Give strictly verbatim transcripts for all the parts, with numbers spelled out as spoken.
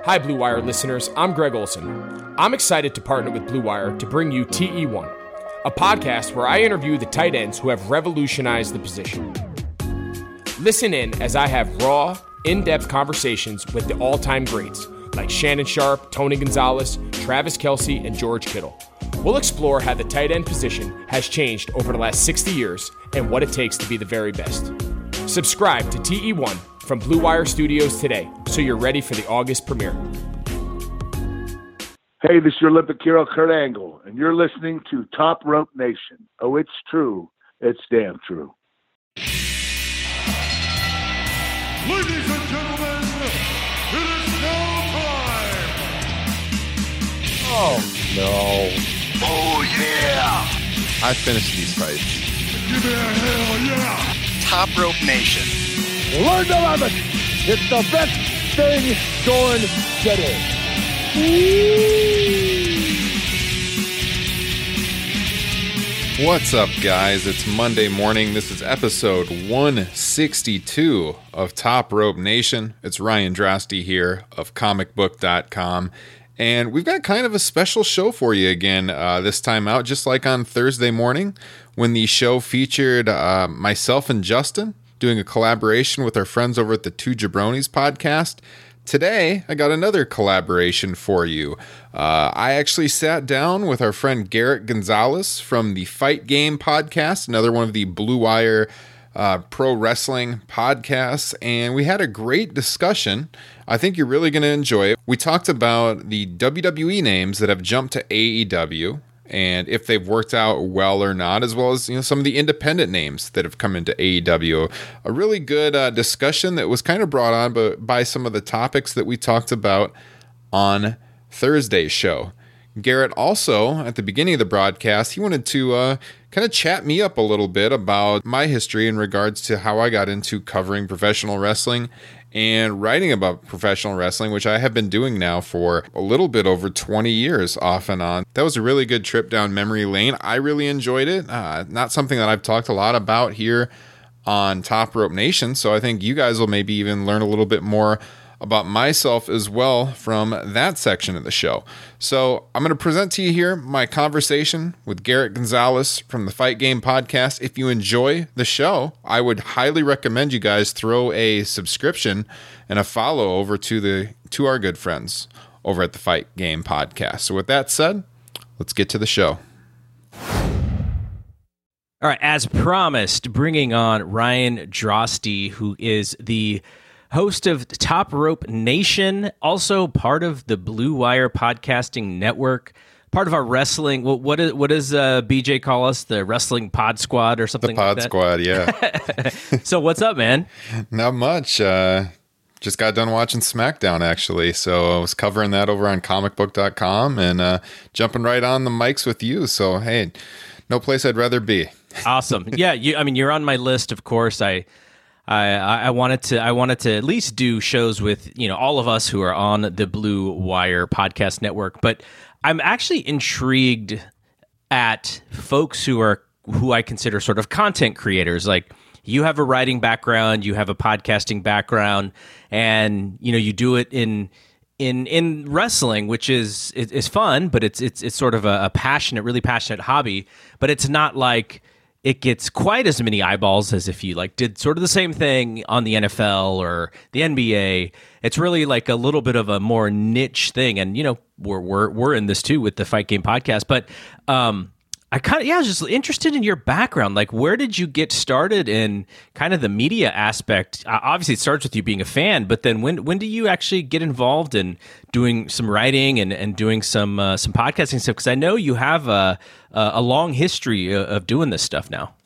Hi, Blue Wire listeners. I'm Greg Olson. I'm excited to partner with Blue Wire to bring you T E one, a podcast where I interview the tight ends who have revolutionized the position. Listen in as I have raw, in-depth conversations with the all-time greats like Shannon Sharpe, Tony Gonzalez, Travis Kelce, and George Kittle. We'll explore how the tight end position has changed over the last sixty years and what it takes to be the very best. Subscribe to T E one from Blue Wire Studios today, so you're ready for the August premiere. Hey, this is your Olympic hero, Kurt Angle, and you're listening to Top Rope Nation. Oh, it's true. It's damn true. Ladies and gentlemen, it is now time. Oh, no. Oh, yeah. I finished these fights. Give me a hell yeah. Top Rope Nation. Learn to love it. It's the best thing going today. What's up, guys? It's Monday morning. This is episode one sixty-two of Top Rope Nation. It's Ryan Drosty here of comic book dot com. And we've got kind of a special show for you again uh, this time out, just like on Thursday morning when the show featured uh, myself and Justin doing a collaboration with our friends over at the Two Jabronis podcast. Today, I got another collaboration for you. Uh, I actually sat down with our friend Garrett Gonzalez from the Fight Game podcast, another one of the Blue Wire uh, pro wrestling podcasts, and we had a great discussion. I think you're really going to enjoy it. We talked about the W W E names that have jumped to A E W and if they've worked out well or not, as well as, you know, some of the independent names that have come into A E W. A really good uh, discussion that was kind of brought on by, by some of the topics that we talked about on Thursday's show. Garrett also, at the beginning of the broadcast, he wanted to uh, kind of chat me up a little bit about my history in regards to how I got into covering professional wrestling and writing about professional wrestling, which I have been doing now for a little bit over twenty years off and on. That was a really good trip down memory lane. I really enjoyed it. Uh, not something that I've talked a lot about here on Top Rope Nation, so I think you guys will maybe even learn a little bit more about myself as well from that section of the show. So I'm going to present to you here my conversation with Garrett Gonzalez from the Fight Game podcast. If you enjoy the show, I would highly recommend you guys throw a subscription and a follow over to the to our good friends over at the Fight Game podcast. So with that said, let's get to the show. All right, as promised, bringing on Ryan Drosty, who is the host of Top Rope Nation, also part of the Blue Wire Podcasting Network, part of our wrestling. What what, is, what does uh, B J call us? The Wrestling Pod Squad or something? The Pod like that? Squad, yeah. So what's up, man? Not much. Uh, just got done watching SmackDown, actually. So I was covering that over on comic book dot com and uh, jumping right on the mics with you. So, hey, no place I'd rather be. Awesome. Yeah, you, I mean, you're on my list, of course. I I, I wanted to I wanted to at least do shows with, you know, all of us who are on the Blue Wire Podcast Network, but I'm actually intrigued at folks who are who I consider sort of content creators. Like, you have a writing background, you have a podcasting background, and you know, you do it in in in wrestling, which is is, is fun, but it's it's it's sort of a, a passionate, really passionate hobby. But it's not like it gets quite as many eyeballs as if you like did sort of the same thing on the N F L or the N B A. It's really like a little bit of a more niche thing. And, you know, we're, we're, we're in this too with the Fight Game podcast, but, um, I kind of, yeah, I was just interested in your background. Like, where did you get started in kind of the media aspect? Uh, obviously, it starts with you being a fan, but then when when do you actually get involved in doing some writing and, and doing some uh, some podcasting stuff? Because I know you have a a long history of doing this stuff now.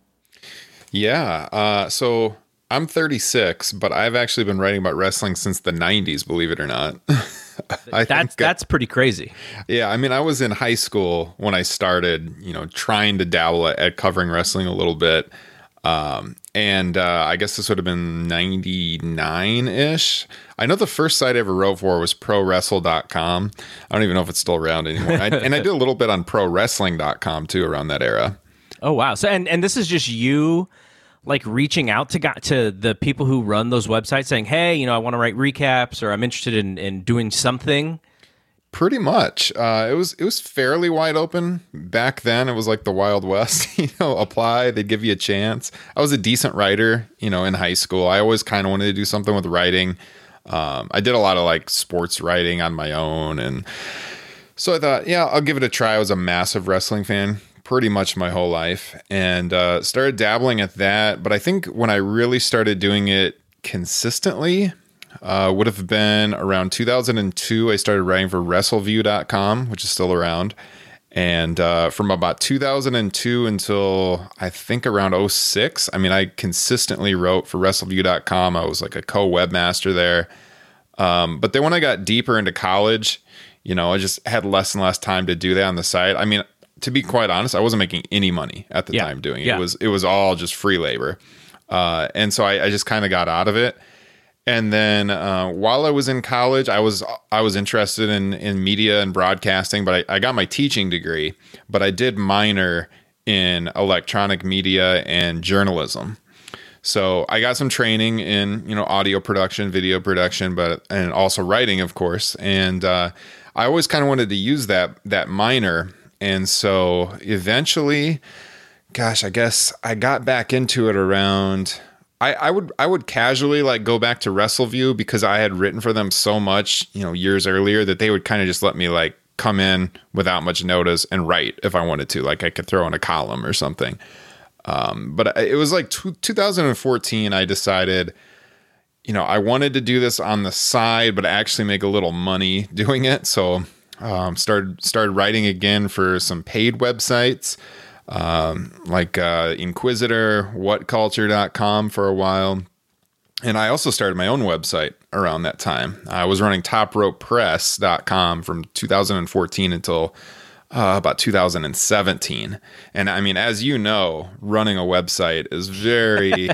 Yeah. Uh, so I'm thirty-six, but I've actually been writing about wrestling since the nineties, believe it or not. I that's that's pretty crazy. Yeah, I mean, I was in high school when I started, you know, trying to dabble at, at covering wrestling a little bit. Um, and uh, I guess this would have been ninety-nine-ish. I know the first site I ever wrote for was pro wrestle dot com. I don't even know if it's still around anymore. I, and I did a little bit on pro wrestling dot com too around that era. Oh, wow. So, and, and this is just you like reaching out to got to the people who run those websites saying, hey, you know, I want to write recaps, or I'm interested in, in doing something? Pretty much. Uh, it was it was fairly wide open back then. It was like the Wild West. You know, apply, they'd give you a chance. I was a decent writer, you know, in high school. I always kind of wanted to do something with writing. Um, I did a lot of like sports writing on my own, and so I thought, yeah, I'll give it a try. I was a massive wrestling fan pretty much my whole life, and uh, started dabbling at that. But I think when I really started doing it consistently, Uh, would have been around two thousand two. I started writing for WrestleView dot com, which is still around. And uh, from about two thousand two until I think around oh six, I mean, I consistently wrote for WrestleView dot com. I was like a co-webmaster there. Um, but then when I got deeper into college, you know, I just had less and less time to do that on the side. I mean, to be quite honest, I wasn't making any money at the yeah. time doing it. Yeah. It was, it was all just free labor. Uh, and so I, I just kind of got out of it. And then uh, while I was in college, I was I was interested in, in media and broadcasting, but I, I got my teaching degree, but I did minor in electronic media and journalism. So I got some training in, you know, audio production, video production, but and also writing, of course. And uh, I always kind of wanted to use that that minor. And so eventually, gosh, I guess I got back into it around. I, I would I would casually like go back to WrestleView because I had written for them so much, you know, years earlier that they would kind of just let me like come in without much notice and write if I wanted to. Like I could throw in a column or something. Um, but it was like two thousand fourteen. I decided, you know, I wanted to do this on the side, but actually make a little money doing it. So um, started started writing again for some paid websites. Um, like, uh, Inquisitor, what culture dot com for a while. And I also started my own website around that time. I was running top rope press dot com from two thousand fourteen until, uh, about two thousand seventeen. And I mean, as you know, running a website is very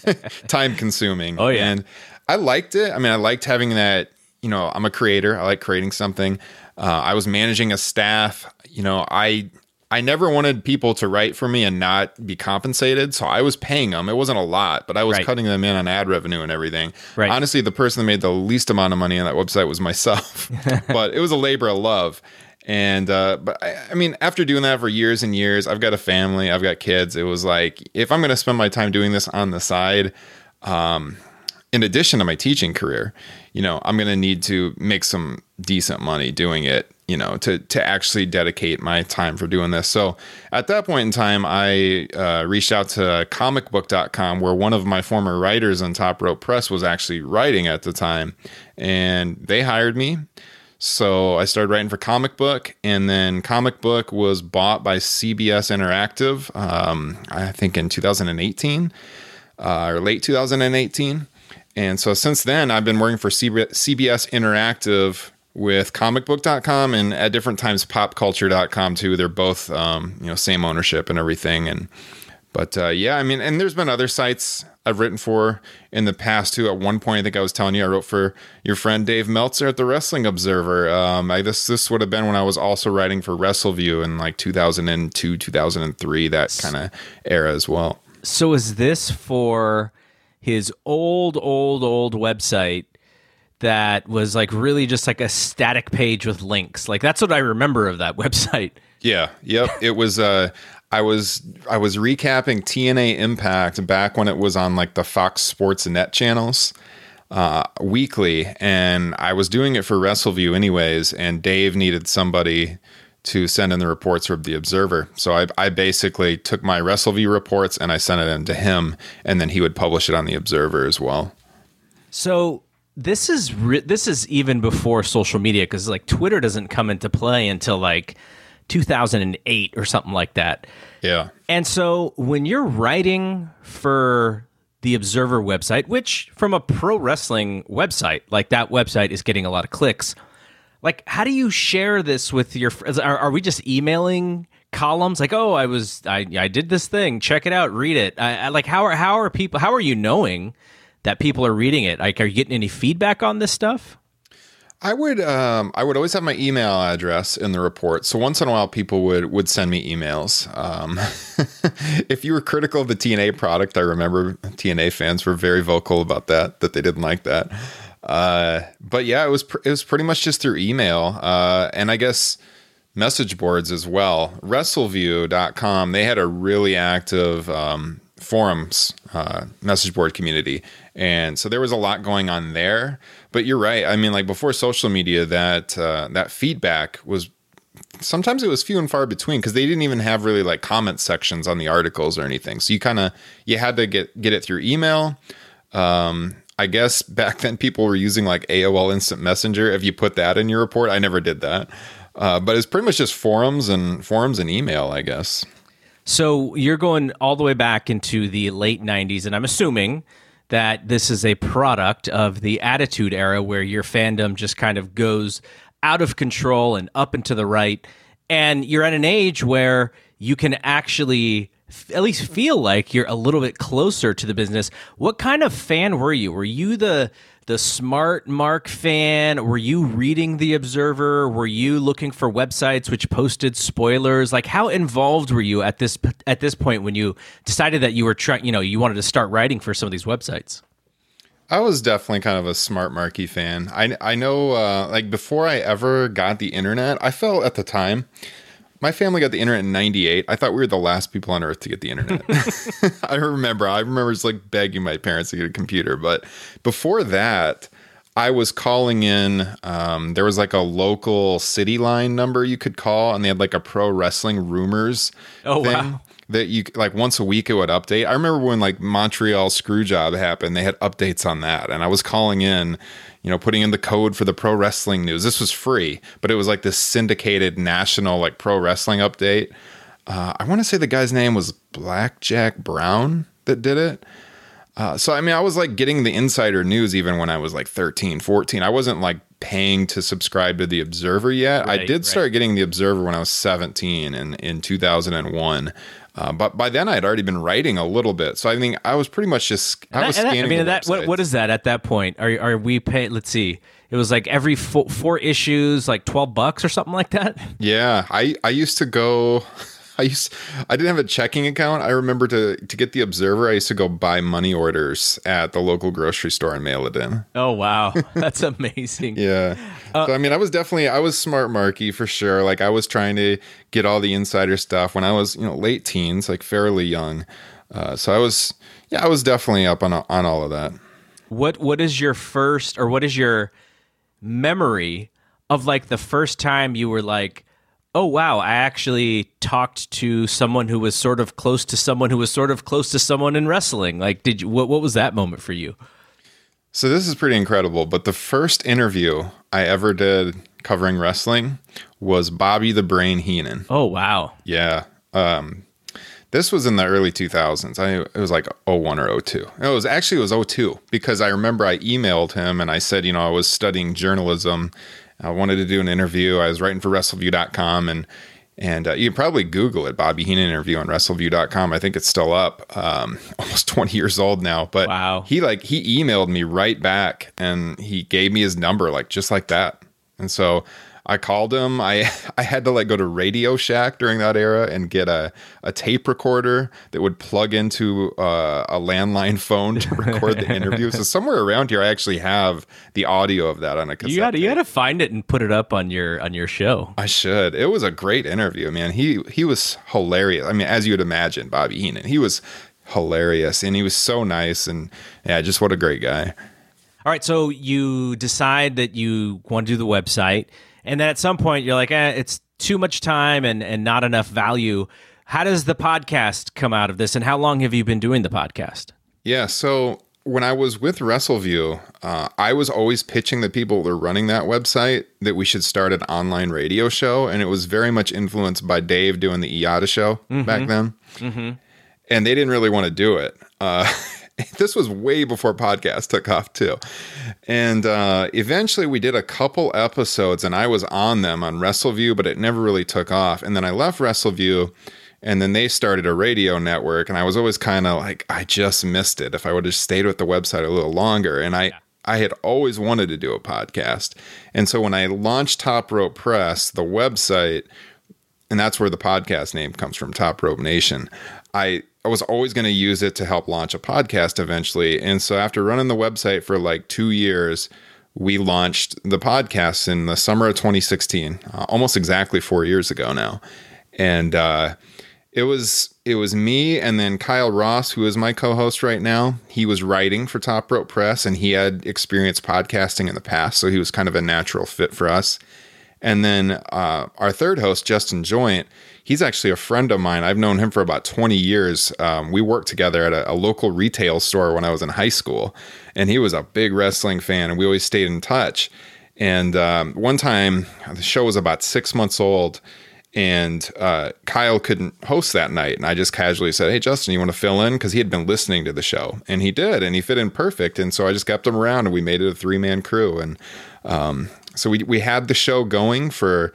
time consuming. Oh yeah. And I liked it. I mean, I liked having that, you know, I'm a creator. I like creating something. Uh, I was managing a staff, you know, I, I never wanted people to write for me and not be compensated. So I was paying them. It wasn't a lot, but I was right. cutting them in on ad revenue and everything. Right. Honestly, the person that made the least amount of money on that website was myself, but it was a labor of love. And, uh, but I, I mean, after doing that for years and years, I've got a family, I've got kids. It was like, if I'm going to spend my time doing this on the side, um, in addition to my teaching career, you know, I'm going to need to make some decent money doing it, you know, to, to actually dedicate my time for doing this. So at that point in time, I uh, reached out to comic book dot com, where one of my former writers on Top Rope Press was actually writing at the time, and they hired me. So I started writing for Comic Book, and then Comic Book was bought by C B S Interactive, um, I think in two thousand eighteen, uh, or late two thousand eighteen. And so since then, I've been working for C B S Interactive with comic book dot com, and at different times pop culture dot com too. They're both, um, you know, same ownership and everything. And but uh, yeah, I mean, and there's been other sites I've written for in the past too. At one point, I think I was telling you I wrote for your friend Dave Meltzer at the Wrestling Observer. Um, I this this would have been when I was also writing for WrestleView in like two thousand two, two thousand three, that kind of era as well. So is this for his old, old, old website that was like really just like a static page with links? Like that's what I remember of that website. Yeah. Yep. It was, uh, I was, I was recapping T N A Impact back when it was on like the Fox Sports Net channels, uh, weekly. And I was doing it for WrestleView anyways. And Dave needed somebody to send in the reports from the Observer. So I, I basically took my WrestleView reports and I sent it in to him, and then he would publish it on the Observer as well. So this is re- this is even before social media, because like Twitter doesn't come into play until like two thousand eight or something like that. Yeah. And so when you're writing for the Observer website, which from a pro wrestling website, like that website is getting a lot of clicks, like, how do you share this with your friends? Are, are we just emailing columns like, oh, I was, I, I did this thing, check it out, read it? I, I, like, how are, how are people, how are you knowing that people are reading it? Like, are you getting any feedback on this stuff? I would um, I would always have my email address in the report. So once in a while, people would would send me emails. Um, if you were critical of the T N A product, I remember T N A fans were very vocal about that, that they didn't like that. Uh, but yeah, it was pr- it was pretty much just through email, uh, and I guess message boards as well. WrestleView dot com, they had a really active um, forums uh, message board community, and so there was a lot going on there. But you're right. I mean, like before social media, that uh, that feedback was sometimes it was few and far between because they didn't even have really like comment sections on the articles or anything. So you kind of you had to get get it through email. Um, I guess back then people were using like A O L Instant Messenger. If you put that in your report, I never did that. Uh, but it's pretty much just forums and forums and email, I guess. So you're going all the way back into the late nineties, and I'm assuming that this is a product of the Attitude Era where your fandom just kind of goes out of control and up and to the right. And you're at an age where you can actually f- at least feel like you're a little bit closer to the business. What kind of fan were you? Were you the the smart Mark fan? Were you reading The Observer? Were you looking for websites which posted spoilers? Like, how involved were you at this at this point when you decided that you were trying, you know, you wanted to start writing for some of these websites? I was definitely kind of a smart Marky fan. I I know, uh, like before I ever got the internet, I felt at the time. My family got the internet in ninety-eight. I thought we were the last people on earth to get the internet. I remember. I remember just like begging my parents to get a computer. But before that, I was calling in. Um, there was like a local city line number you could call, and they had like a pro wrestling rumors Oh, thing wow. that you like once a week it would update. I remember when like Montreal Screwjob happened, they had updates on that, and I was calling in. You know, putting in the code for the pro wrestling news. This was free, but it was like this syndicated national like pro wrestling update. Uh, I want to say the guy's name was Blackjack Brown that did it. Uh, so, I mean, I was like getting the insider news even when I was like thirteen, fourteen. I wasn't like paying to subscribe to The Observer yet. Right, I did start right. getting The Observer when I was seventeen in, in two thousand one. Uh, but by then I had already been writing a little bit. So I think I was pretty much just, I was And that- scanning I mean, the that what, websites. what is that at that point? Are are we paying? Let's see. It was like every four, four issues, like twelve bucks or something like that. Yeah, I, I used to go. I used I didn't have a checking account. I remember to to get the Observer, I used to go buy money orders at the local grocery store and mail it in. Oh wow, that's amazing. Yeah. Uh, so I mean, I was definitely I was smart Marky for sure. Like I was trying to get all the insider stuff when I was, you know, late teens, like fairly young. Uh, so I was yeah, I was definitely up on on all of that. What what is your first or what is your memory of like the first time you were like, oh wow, I actually talked to someone who was sort of close to someone who was sort of close to someone in wrestling? Like, did you, what what was that moment for you? So this is pretty incredible, but the first interview I ever did covering wrestling was Bobby the Brain Heenan. Oh wow. Yeah. Um, this was in the early two thousands. I it was like oh one or oh two. It was actually it was oh two because I remember I emailed him and I said, you know, I was studying journalism. I wanted to do an interview. I was writing for WrestleView dot com and and uh, you can probably Google it, Bobby Heenan interview on WrestleView dot com. I think it's still up. Um, almost twenty years old now, but Wow. he like he emailed me right back and he gave me his number like just like that. And so I called him. I I had to like go to Radio Shack during that era and get a, a tape recorder that would plug into uh, a landline phone to record the interview. So somewhere around here, I actually have the audio of that on a cassette. You got to you tape. got to find it and put it up on your on your show. I should. It was a great interview, man. He he was hilarious. I mean, as you would imagine, Bobby Heenan. He was hilarious and he was so nice and yeah, just what a great guy. All right, so you decide that you want to do the website, and then at some point you're like, eh, it's too much time and, and not enough value. How does the podcast come out of this, and how long have you been doing the podcast? Yeah, so when I was with WrestleView, uh, I was always pitching the people that were running that website that we should start an online radio show, and it was very much influenced by Dave doing the I A T A show mm-hmm. back then. Mm-hmm. And they didn't really want to do it. Uh This was way before podcasts took off too. And uh, eventually we did a couple episodes and I was on them on WrestleView, but it never really took off. And then I left WrestleView and then they started a radio network. And I was always kind of like, I just missed it. If I would have stayed with the website a little longer. And I, I had always wanted to do a podcast. And so when I launched Top Rope Press, the website, and that's where the podcast name comes from, Top Rope Nation, I, I was always going to use it to help launch a podcast eventually. And so after running the website for like two years, we launched the podcast in the summer of twenty sixteen, uh, almost exactly four years ago now. And uh, it was it was me and then Kyle Ross, who is my co-host right now. He was writing for Top Rope Press, and he had experienced podcasting in the past, so he was kind of a natural fit for us. And then uh, our third host, Justin Joint, he's actually a friend of mine. I've known him for about twenty years. Um, we worked together at a, a local retail store when I was in high school, and he was a big wrestling fan, and we always stayed in touch. And um, one time, the show was about six months old, and uh, Kyle couldn't host that night. And I just casually said, hey, Justin, you want to fill in? Because he had been listening to the show. And he did, and he fit in perfect. And so I just kept him around, and we made it a three-man crew. And um, so we we had the show going for,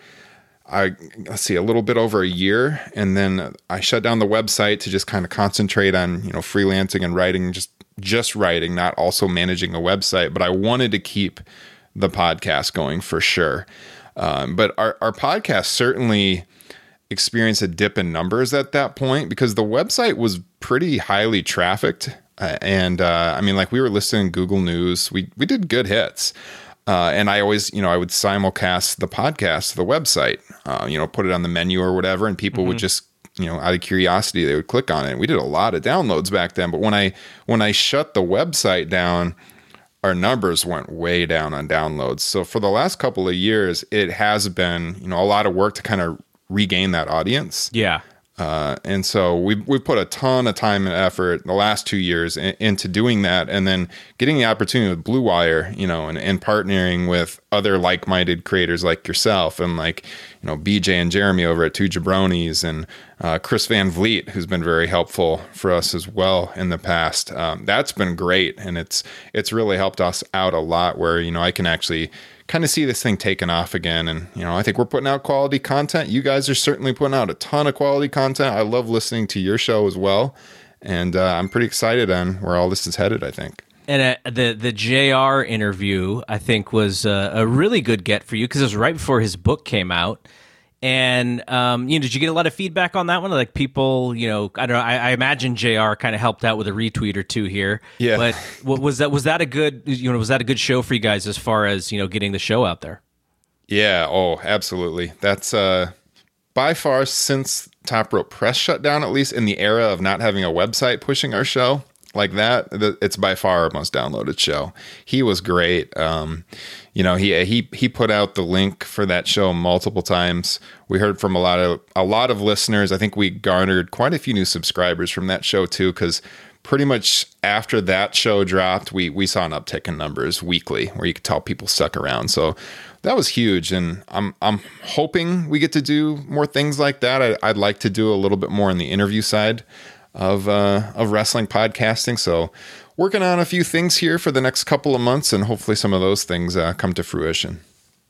I let's see, a little bit over a year. And then I shut down the website to just kind of concentrate on, you know, freelancing and writing, just just writing, not also managing a website. But I wanted to keep the podcast going for sure. Um, but our, our podcast certainly experienced a dip in numbers at that point because the website was pretty highly trafficked. Uh, and uh, I mean, like we were listed in Google News. We we did good hits. Uh, and I always, you know, I would simulcast the podcast to the website, uh, you know, put it on the menu or whatever. And people mm-hmm. would just, you know, out of curiosity, they would click on it. And we did a lot of downloads back then. But when I when I shut the website down, our numbers went way down on downloads. So for the last couple of years, it has been, you know, a lot of work to kind of regain that audience. Yeah. Uh, and so we've, we've put a ton of time and effort the last two years in, into doing that, and then getting the opportunity with Blue Wire, you know, and, and partnering with other like-minded creators like yourself and like, you know, B J and Jeremy over at Two Jabronis, and uh, Chris Van Vliet, who's been very helpful for us as well in the past. Um, that's been great, and it's it's really helped us out a lot where, you know, I can actually kind of see this thing taken off again. And, you know, I think we're putting out quality content. You guys are certainly putting out a ton of quality content. I love listening to your show as well. And uh, I'm pretty excited on where all this is headed, I think. And uh, the the J R interview, I think, was uh, a really good get for you because it was right before his book came out. And, um, you know, did you get a lot of feedback on that one? Like people, you know, I don't know, I, I imagine J R kind of helped out with a retweet or two here. Yeah. But what, was that was that a good, you know, was that a good show for you guys as far as, you know, getting the show out there? Yeah. Oh, absolutely. That's uh, by far since Top Rope Press shut down, at least in the era of not having a website pushing our show like that, it's by far our most downloaded show. He was great. Um, you know, he he he put out the link for that show multiple times. We heard from a lot of a lot of listeners. I think we garnered quite a few new subscribers from that show too, because pretty much after that show dropped, we we saw an uptick in numbers weekly, where you could tell people stuck around. So that was huge, and I'm I'm hoping we get to do more things like that. I, I'd like to do a little bit more on the interview side of uh, of wrestling podcasting. So working on a few things here for the next couple of months, and hopefully some of those things uh, come to fruition.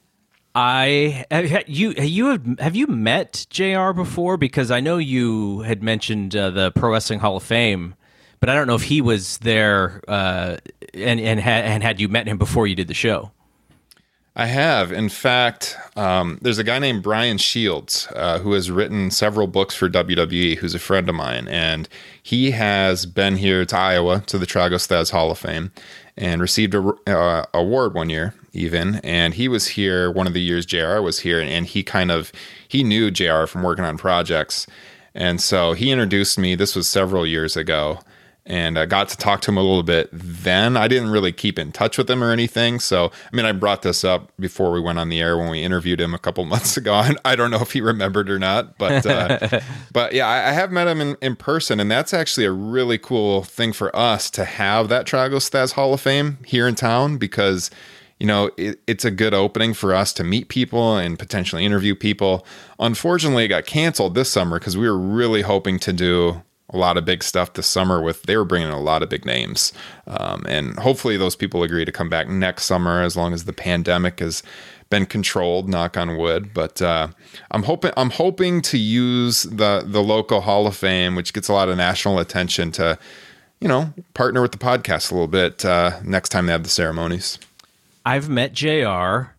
I have you you have have you met J R before? Because I know you had mentioned uh, the Pro Wrestling Hall of Fame, but I don't know if he was there uh, and and had, and had you met him before you did the show. I have. In fact, um, there's a guy named Brian Shields uh, who has written several books for W W E, who's a friend of mine, and he has been here to Iowa to the Tragos Hall of Fame and received a uh, award one year even. And he was here one of the years J R was here, and, and he kind of he knew J R from working on projects, and so he introduced me. This was several years ago. And I got to talk to him a little bit then. I didn't really keep in touch with him or anything. So, I mean, I brought this up before we went on the air when we interviewed him a couple months ago. And I don't know if he remembered or not. But, uh, but yeah, I, I have met him in, in person. And that's actually a really cool thing for us to have that Tragos Hall of Fame here in town, because, you know, it, it's a good opening for us to meet people and potentially interview people. Unfortunately, it got canceled this summer because we were really hoping to do a lot of big stuff this summer with, they were bringing in a lot of big names. Um, and hopefully those people agree to come back next summer, as long as the pandemic has been controlled, knock on wood. But uh, I'm hoping, I'm hoping to use the, the local Hall of Fame, which gets a lot of national attention, to you know, partner with the podcast a little bit uh, next time they have the ceremonies. I've met J R,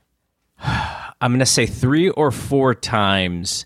I'm going to say three or four times.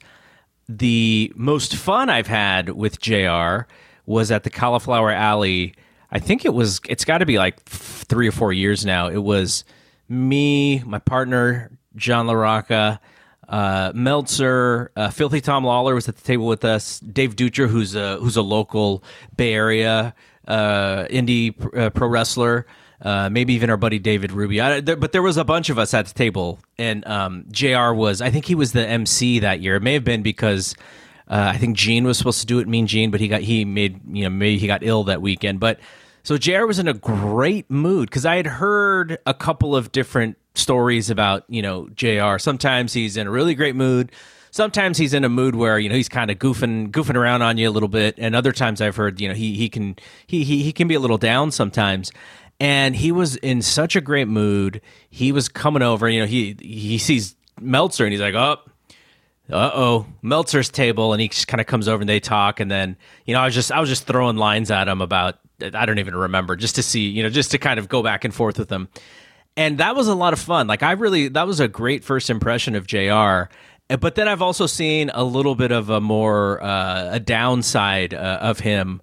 The most fun I've had with J R was at the Cauliflower Alley. I think it was, it's got to be like three or four years now. It was me, my partner, John LaRocca, uh, Meltzer, uh, Filthy Tom Lawler was at the table with us, Dave Dutra, who's a, who's a local Bay Area uh, indie uh, pro wrestler, uh, maybe even our buddy David Ruby. I, there, but there was a bunch of us at the table, and um, J R was, I think he was the M C that year. It may have been because uh, I think Gene was supposed to do it, Mean Gene, but he got he made you know maybe he got ill that weekend. But so J R was in a great mood because I had heard a couple of different stories about you know J R. Sometimes he's in a really great mood. Sometimes he's in a mood where you know he's kind of goofing goofing around on you a little bit, and other times I've heard you know he he can he he he can be a little down sometimes. And he was in such a great mood. He was coming over. You know, he he sees Meltzer and he's like, "Oh, uh oh, Meltzer's table." And he just kind of comes over and they talk. And then you know, I was just I was just throwing lines at him about I don't even remember just to see you know just to kind of go back and forth with him. And that was a lot of fun. Like I really that was a great first impression of J R. But then I've also seen a little bit of a more uh, a downside uh, of him.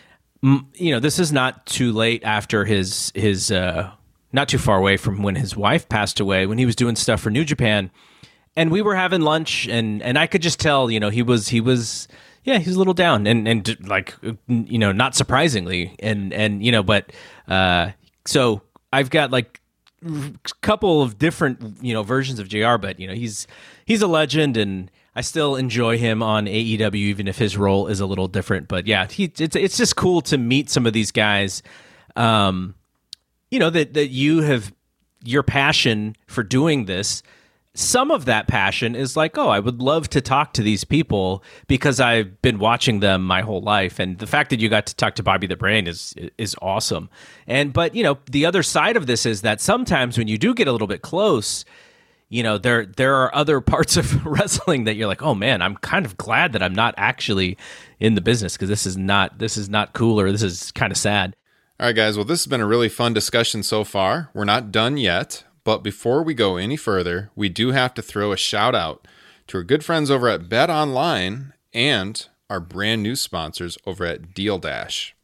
You know, this is not too late after his his uh, not too far away from when his wife passed away. When he was doing stuff for New Japan, and we were having lunch, and, and I could just tell, you know, he was he was yeah, he was a little down, and and like you know, not surprisingly, and and you know, but uh, so I've got like a couple of different you know versions of J R, but you know, he's he's a legend and I still enjoy him on A E W, even if his role is a little different. But yeah, he, it's it's just cool to meet some of these guys. Um, you know that that you have your passion for doing this. Some of that passion is like, oh, I would love to talk to these people because I've been watching them my whole life, and the fact that you got to talk to Bobby the Brain is is awesome. And but you know, the other side of this is that sometimes when you do get a little bit close, you know, there there are other parts of wrestling that you're like, oh man, I'm kind of glad that I'm not actually in the business because this is not this is not cool or this is kind of sad. All right, guys. Well, this has been a really fun discussion so far. We're not done yet, but before we go any further, we do have to throw a shout out to our good friends over at Bet Online and our brand new sponsors over at Deal Dash.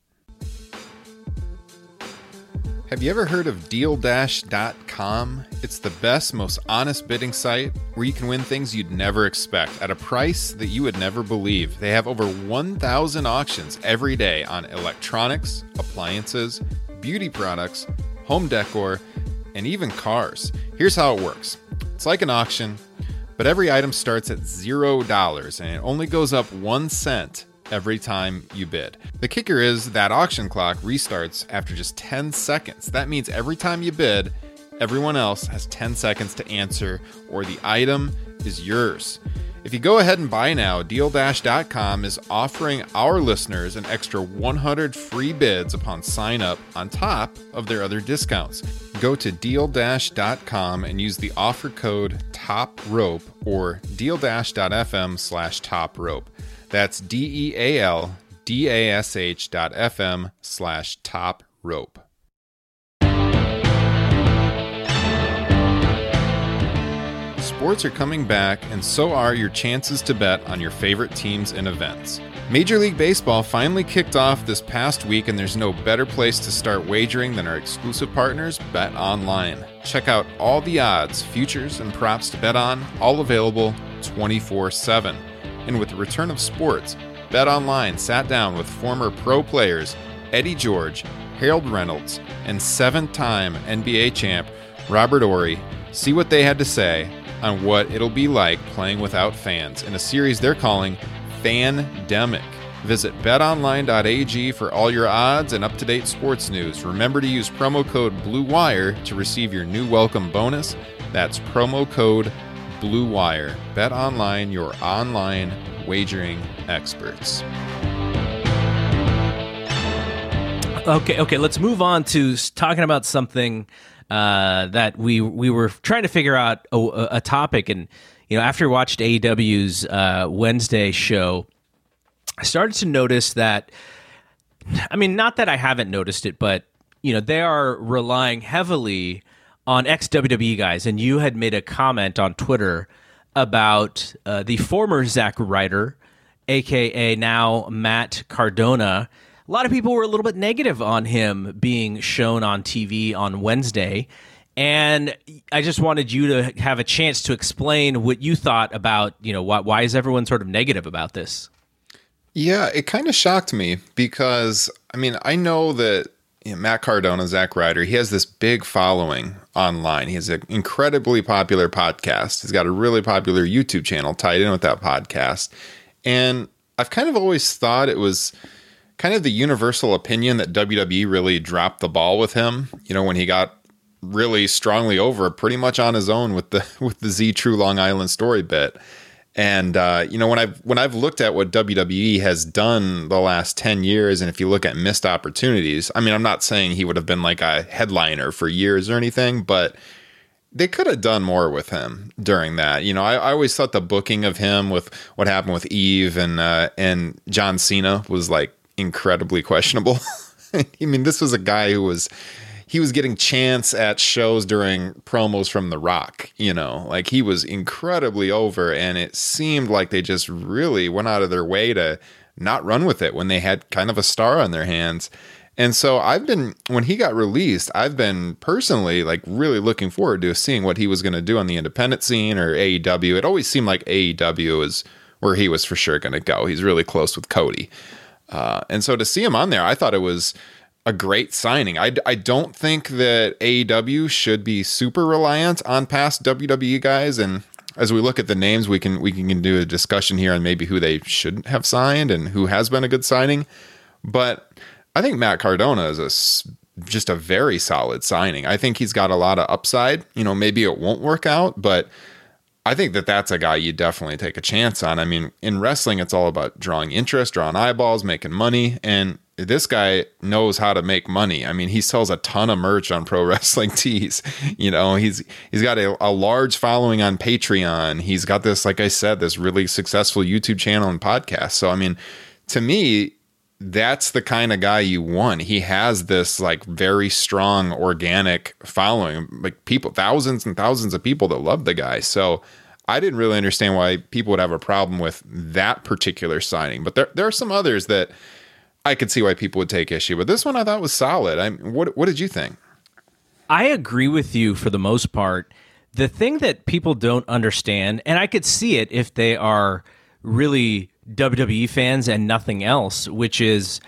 Have you ever heard of Deal Dash dot com? It's the best, most honest bidding site where you can win things you'd never expect at a price that you would never believe. They have over one thousand auctions every day on electronics, appliances, beauty products, home decor, and even cars. Here's how it works. It's like an auction, but every item starts at zero dollars and it only goes up one cent every time you bid. The kicker is that auction clock restarts after just ten seconds. That means every time you bid, everyone else has ten seconds to answer or the item is yours. If you go ahead and buy now, Deal Dash dot com is offering our listeners an extra one hundred free bids upon sign up on top of their other discounts. Go to Deal Dash dot com and use the offer code TOPROPE or Deal Dash dot F M slash TOPROPE. That's D E A L D A S H dot F M slash top rope. Sports are coming back, and so are your chances to bet on your favorite teams and events. Major League Baseball finally kicked off this past week, and there's no better place to start wagering than our exclusive partners, Bet Online. Check out all the odds, futures, and props to bet on, all available twenty-four seven. And with the return of sports, Bet Online sat down with former pro players Eddie George, Harold Reynolds, and seven-time N B A champ Robert Horry. See what they had to say on what it'll be like playing without fans in a series they're calling Fandemic. Visit bet online dot a g for all your odds and up-to-date sports news. Remember to use promo code BLUEWIRE to receive your new welcome bonus. That's promo code BLUEWIRE. Bet Online, your online wagering experts. Okay, okay, let's move on to talking about something uh, that we we were trying to figure out a, a topic, and you know, after we watched A E W's uh, Wednesday show, I started to notice that I mean, not that I haven't noticed it, but you know, they are relying heavily on ex-W W E guys, and you had made a comment on Twitter about uh, the former Zack Ryder, a k a now Matt Cardona. A lot of people were a little bit negative on him being shown on T V on Wednesday, and I just wanted you to have a chance to explain what you thought about, you know, why, why is everyone sort of negative about this? Yeah, it kind of shocked me because, I mean, I know that you know, Matt Cardona, Zack Ryder, he has this big following online. He has an incredibly popular podcast. He's got a really popular YouTube channel tied in with that podcast. And I've kind of always thought it was kind of the universal opinion that W W E really dropped the ball with him, you know, when he got really strongly over pretty much on his own with the with the Z True Long Island story bit. And, uh, you know, when I've, when I've looked at what W W E has done the last ten years, and if you look at missed opportunities, I mean, I'm not saying he would have been like a headliner for years or anything, but they could have done more with him during that. You know, I, I always thought the booking of him with what happened with Eve and, uh, and John Cena was like incredibly questionable. I mean, this was a guy who was, he was getting chants at shows during promos from The Rock, you know, like he was incredibly over, and it seemed like they just really went out of their way to not run with it when they had kind of a star on their hands. And so I've been, when he got released, I've been personally like really looking forward to seeing what he was going to do on the independent scene or A E W. It always seemed like A E W is where he was for sure going to go. He's really close with Cody. Uh, and so to see him on there, I thought it was a great signing. I, I don't think that A E W should be super reliant on past W W E guys. And as we look at the names, we can we can do a discussion here on maybe who they shouldn't have signed and who has been a good signing. But I think Matt Cardona is a, just a very solid signing. I think he's got a lot of upside. You know, maybe it won't work out, but I think that that's a guy you definitely take a chance on. I mean, in wrestling, it's all about drawing interest, drawing eyeballs, making money, and this guy knows how to make money. I mean, he sells a ton of merch on Pro Wrestling Tees. You know, he's he's got a, a large following on Patreon. He's got this, like I said, this really successful YouTube channel and podcast. So, I mean, to me, that's the kind of guy you want. He has this like very strong organic following, like people, thousands and thousands of people that love the guy. So I didn't really understand why people would have a problem with that particular signing. But there there are some others that I could see why people would take issue, but this one I thought was solid. I what what did you think? I agree with you for the most part. The thing that people don't understand, and I could see it if they are really W W E fans and nothing else, which is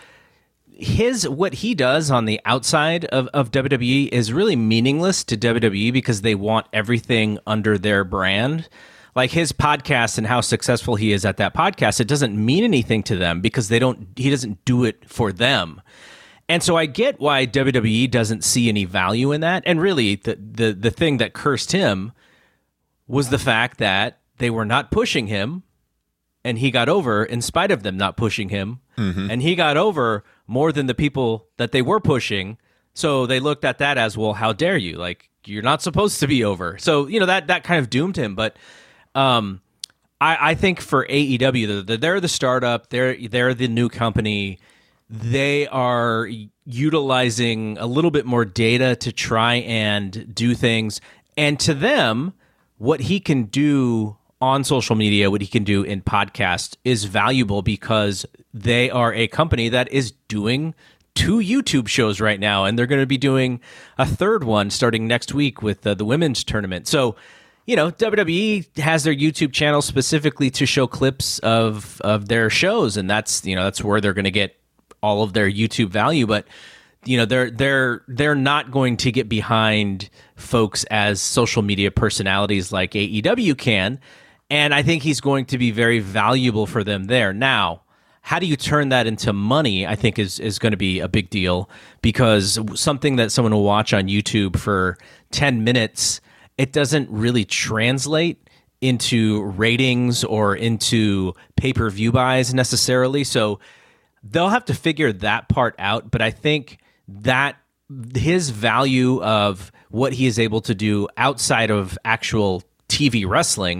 his what he does on the outside of, of W W E is really meaningless to W W E because they want everything under their brand. Like his podcast and how successful he is at that podcast, it doesn't mean anything to them because they don't. He doesn't do it for them, and so I get why W W E doesn't see any value in that. And really, the the the thing that cursed him was the fact that they were not pushing him, and he got over in spite of them not pushing him, mm-hmm. and he got over more than the people that they were pushing. So they looked at that as, well, how dare you? Like you're not supposed to be over. So you know that that kind of doomed him, but. Um, I, I think for A E W, they're, they're the startup. They're they're the new company. They are utilizing a little bit more data to try and do things. And to them, what he can do on social media, what he can do in podcast, is valuable because they are a company that is doing two YouTube shows right now, and they're going to be doing a third one starting next week with uh, the women's tournament. So. You know, W W E has their YouTube channel specifically to show clips of of their shows, and that's you know that's where they're going to get all of their YouTube value. But you know, they're they're they're not going to get behind folks as social media personalities like A E W can, and I think he's going to be very valuable for them there. Now, how do you turn that into money? I think is is going to be a big deal because something that someone will watch on YouTube for ten minutes. It doesn't really translate into ratings or into pay-per-view buys necessarily. So they'll have to figure that part out. But I think that his value of what he is able to do outside of actual T V wrestling,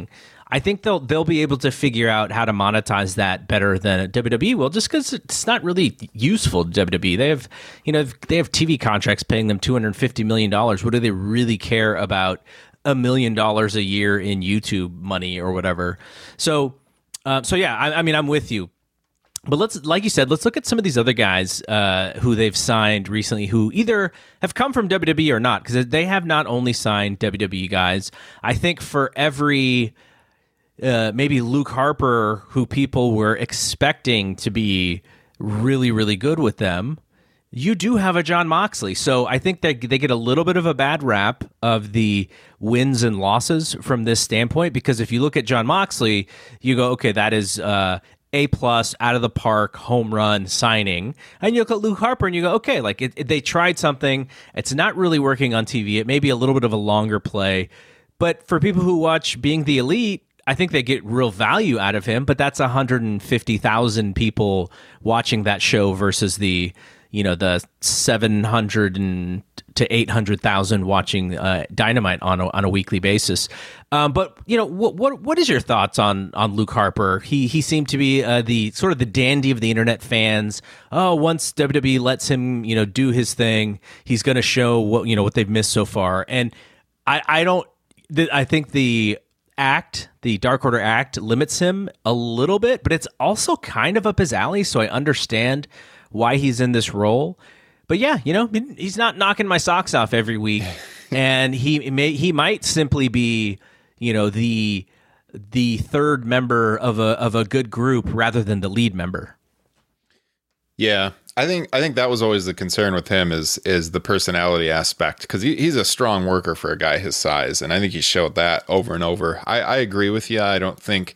I think they'll they'll be able to figure out how to monetize that better than W W E will, just because it's not really useful to W W E. They have, you know, they have T V contracts paying them two hundred fifty million dollars. What do they really care about a million dollars a year in YouTube money or whatever? So, uh, so yeah, I, I mean, I'm with you. But let's, like you said, let's look at some of these other guys uh, who they've signed recently who either have come from W W E or not, because they have not only signed W W E guys. I think for every... Uh, maybe Luke Harper, who people were expecting to be really, really good with them, you do have a Jon Moxley. So I think that they get a little bit of a bad rap of the wins and losses from this standpoint, because if you look at Jon Moxley, you go, okay, that is uh, A plus, out of the park, home run signing. And you look at Luke Harper and you go, okay, like it, it, they tried something. It's not really working on T V. It may be a little bit of a longer play. But for people who watch Being the Elite, I think they get real value out of him, but that's one hundred fifty thousand people watching that show versus the, you know, the seven hundred to eight hundred thousand watching uh, Dynamite on a, on a weekly basis. Um, but you know, what what what is your thoughts on on Luke Harper? He he seemed to be uh, the sort of the dandy of the internet fans. Oh, once W W E lets him, you know, do his thing, he's going to show what you know what they've missed so far. And I I don't I think the act, the Dark Order act, limits him a little bit, but it's also kind of up his alley, so I understand why he's in this role. But yeah, you know, he's not knocking my socks off every week, and he may he might simply be, you know, the the third member of a of a good group rather than the lead member. Yeah, I think I think that was always the concern with him is is the personality aspect, because he, he's a strong worker for a guy his size, and I think he showed that over and over. I, I agree with you. I don't think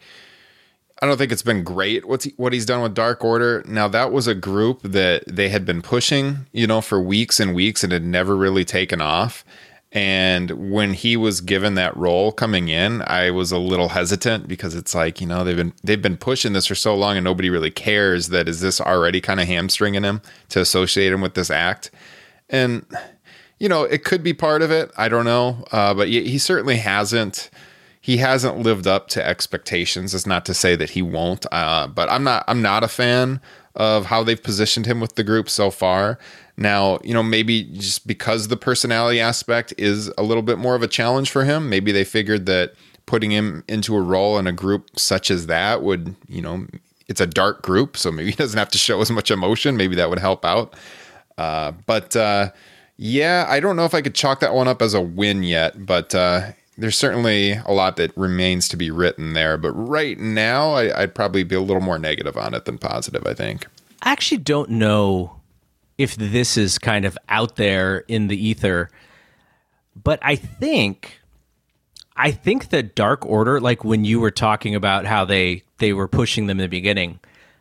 I don't think it's been great what's he, what he's done with Dark Order. Now, that was a group that they had been pushing, you know, for weeks and weeks and had never really taken off. And when he was given that role coming in, I was a little hesitant, because it's like, you know, they've been they've been pushing this for so long and nobody really cares. That is this already kind of hamstringing him to associate him with this act? And, you know, it could be part of it. I don't know. Uh, but he, he certainly hasn't. He hasn't lived up to expectations. It's not to say that he won't. Uh, but I'm not. I'm not a fan of how they've positioned him with the group so far. Now, you know, maybe just because the personality aspect is a little bit more of a challenge for him, maybe they figured that putting him into a role in a group such as that would, you know, it's a dark group, so maybe he doesn't have to show as much emotion. Maybe that would help out. Uh, but uh, yeah, I don't know if I could chalk that one up as a win yet, but uh, there's certainly a lot that remains to be written there. But right now, I, I'd probably be a little more negative on it than positive, I think. I actually don't know if this is kind of out there in the ether, but I think, I think the Dark Order, like when you were talking about how they, they were pushing them in the beginning,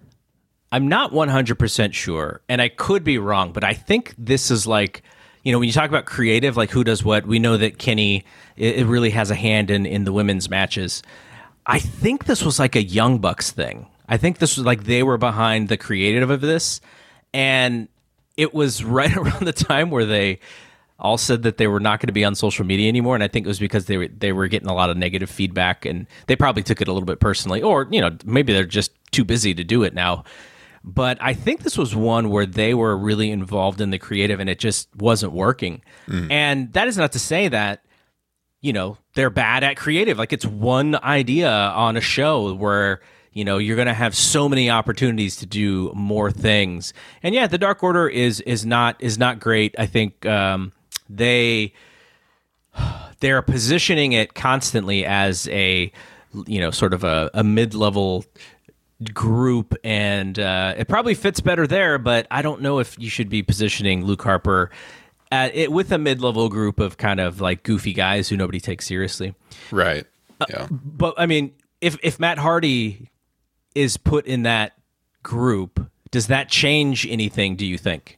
I'm not one hundred percent sure, and I could be wrong, but I think this is like, you know, when you talk about creative, like who does what, we know that Kenny, it, it really has a hand in, in the women's matches. I think this was like a Young Bucks thing. I think this was like they were behind the creative of this, and it was right around the time where they all said that they were not going to be on social media anymore, and I think it was because they were they were getting a lot of negative feedback, and they probably took it a little bit personally, or you know maybe they're just too busy to do it now. But I think this was one where they were really involved in the creative, and it just wasn't working. Mm. And that is not to say that you know they're bad at creative. Like it's one idea on a show where, you know, you're going to have so many opportunities to do more things. And yeah, the Dark Order is is not is not great. I think um, they they're positioning it constantly as a, you know, sort of a, a mid-level group, and uh, it probably fits better there. But I don't know if you should be positioning Luke Harper at it with a mid-level group of kind of like goofy guys who nobody takes seriously. Right. Yeah. Uh, but I mean, if if Matt Hardy is put in that group, does that change anything, do you think?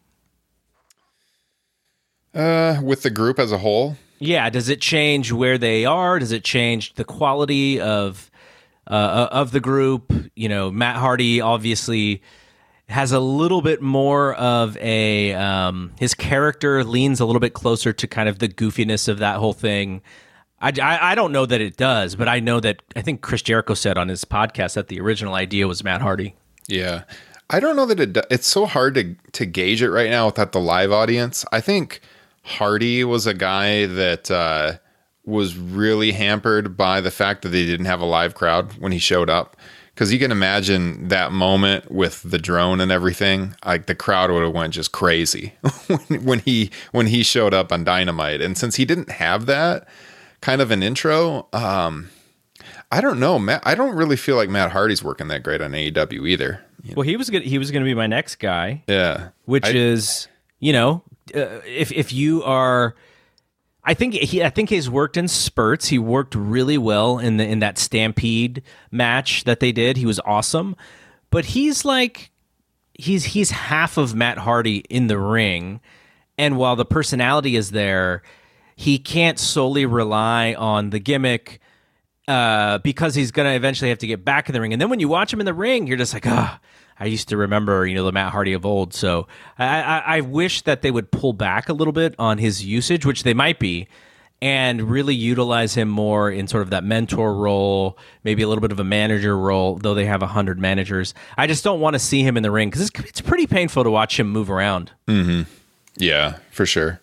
Uh, with the group as a whole? Yeah, does it change where they are? Does it change the quality of uh, of the group? You know, Matt Hardy obviously has a little bit more of a... Um, his character leans a little bit closer to kind of the goofiness of that whole thing. I, I, I don't know that it does, but I know that I think Chris Jericho said on his podcast that the original idea was Matt Hardy. Yeah. I don't know that it do- it's so hard to to gauge it right now without the live audience. I think Hardy was a guy that uh, was really hampered by the fact that they didn't have a live crowd when he showed up. Because you can imagine that moment with the drone and everything, like the crowd would have went just crazy when, when he when he showed up on Dynamite. And since he didn't have that kind of an intro, um, I don't know. Matt, I don't really feel like Matt Hardy's working that great on A E W either. You know? Well, he was gonna, he was going to be my next guy. Yeah, which I, is you know uh, if if you are. I think he. I think he's worked in spurts. He worked really well in the in that Stampede match that they did. He was awesome, but he's like he's he's half of Matt Hardy in the ring, and while the personality is there, he can't solely rely on the gimmick uh, because he's gonna eventually have to get back in the ring. And then when you watch him in the ring, you're just like, ah. I used to remember, you know, the Matt Hardy of old. So I, I, I wish that they would pull back a little bit on his usage, which they might be, and really utilize him more in sort of that mentor role, maybe a little bit of a manager role, though they have a hundred managers. I just don't want to see him in the ring because it's, it's pretty painful to watch him move around. Mm-hmm. Yeah, for sure.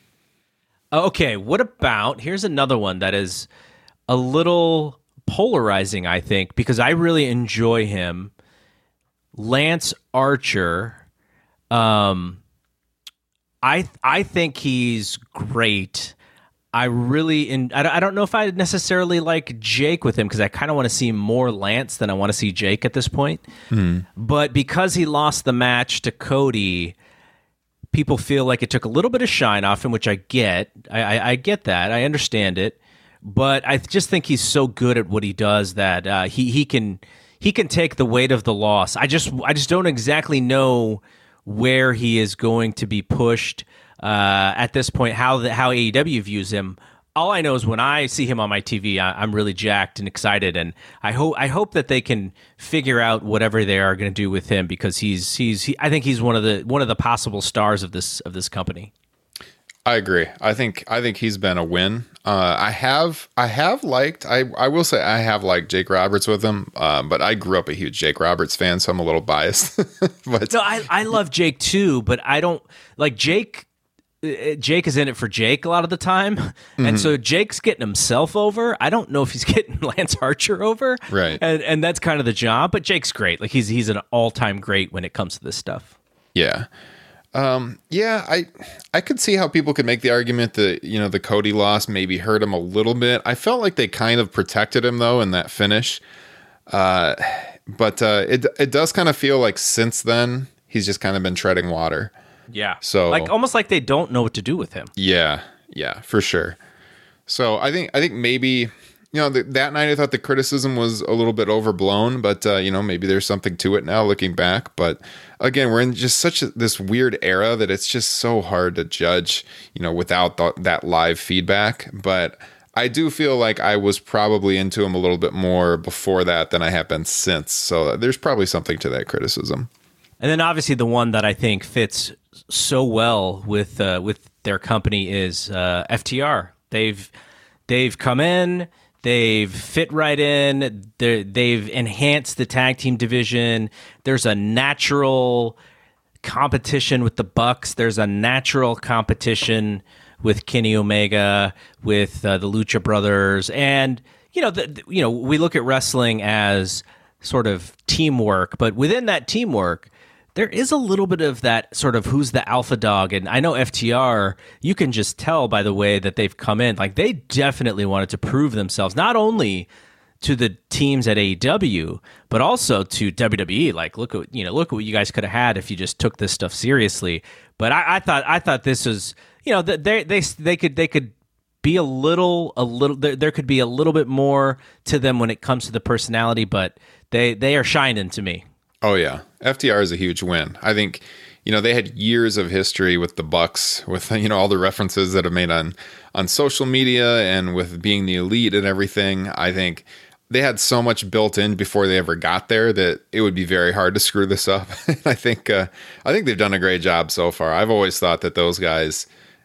Okay, what about, here's another one that is a little polarizing, I think, because I really enjoy him. Lance Archer, um, I I think he's great. I really, in, I, I don't know if I necessarily like Jake with him because I kind of want to see more Lance than I want to see Jake at this point. Mm. But because he lost the match to Cody, people feel like it took a little bit of shine off him, which I get. I, I, I get that. I understand it. But I just think he's so good at what he does that uh, he he can. He can take the weight of the loss. I just I just don't exactly know where he is going to be pushed uh, at this point, how the, how A E W views him. All I know is when I see him on my T V, I, I'm really jacked and excited, and I hope I hope that they can figure out whatever they are going to do with him because he's he's he, I think he's one of the one of the possible stars of this of this company. I agree. I think I think he's been a win. Uh, I have I have liked I I will say I have liked Jake Roberts with him, uh, but I grew up a huge Jake Roberts fan, so I'm a little biased. But no, I I love Jake too, but I don't like Jake. Jake is in it for Jake a lot of the time, mm-hmm. and so Jake's getting himself over. I don't know if he's getting Lance Archer over, right? And and that's kind of the job. But Jake's great. Like he's he's an all time great when it comes to this stuff. Yeah. Um, yeah, I I could see how people could make the argument that, you know, the Cody loss maybe hurt him a little bit. I felt like they kind of protected him, though, in that finish. Uh, but uh, it it does kind of feel like since then, he's just kind of been treading water. Yeah. So like almost like they don't know what to do with him. Yeah, yeah, for sure. So I think I think maybe... You know, th- that night I thought the criticism was a little bit overblown, but, uh, you know, maybe there's something to it now looking back. But again, we're in just such a, this weird era that it's just so hard to judge, you know, without th- that live feedback. But I do feel like I was probably into him a little bit more before that than I have been since. So there's probably something to that criticism. And then obviously the one that I think fits so well with uh, with their company is uh, F T R. They've they've come in. They've fit right in. They're, they've enhanced the tag team division. There's a natural competition with the Bucks. There's a natural competition with Kenny Omega, with uh, the Lucha Brothers, and you know, the, the, you know, we look at wrestling as sort of teamwork, but within that teamwork, there is a little bit of that sort of who's the alpha dog. And I know F T R, you can just tell by the way that they've come in. Like they definitely wanted to prove themselves, not only to the teams at A E W, but also to W W E. Like, look at, you know, look at what you guys could have had if you just took this stuff seriously. But I, I thought, I thought this was, you know, they, they, they could, they could be a little, a little, there, there could be a little bit more to them when it comes to the personality, but they, they are shining to me. Oh yeah, F T R is a huge win. I think, you know, they had years of history with the Bucks, with, you know, all the references that have made on on social media and with being the elite and everything. I think they had so much built in before they ever got there that it would be very hard to screw this up. I think uh, I think they've done a great job so far. I've always thought that those guys